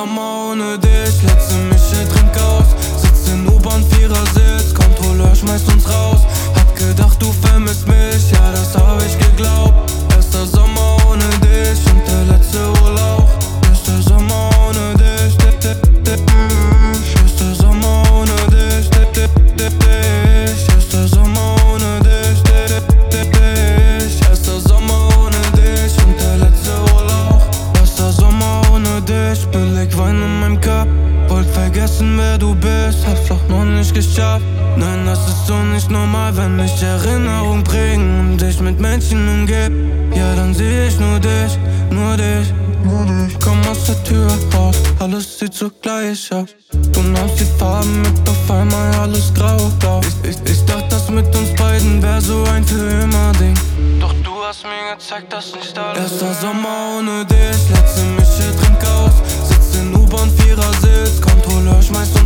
Sommer ohne dich, letzte Mische, trink aus. Sitz in U-Bahn, Vierersitz, Kontrolleur schmeißt uns raus. Hab gedacht, du vermisst mich, ja, das hab ich geglaubt. Erster Sommer ohne dich und der letzte Urlaub. Erster Sommer ohne dich, erster Sommer ohne dich, erster Sommer ohne dich, erster Sommer ohne dich und der letzte Urlaub. Erster Sommer ohne dich, billig Wein in meinem Cup. Wollt vergessen, wer du bist, hab's doch noch nicht geschafft. Nein, das ist so nicht normal, wenn mich Erinnerungen prägen und dich mit Menschen umgib. Ja, dann seh ich nur dich, nur dich, nur dich. Komm aus der Tür raus, alles sieht so gleich aus. Du nahmst die Farben mit, auf einmal alles grau-blau. Ich dachte, das mit uns beiden wär so ein für immer Ding. Doch du hast mir gezeigt, dass nicht alles. Erster Sommer ohne dich, letzte Mische, trink aus. Sitz in U-Bahn, Vierersitz, Kontrolleur schmeißt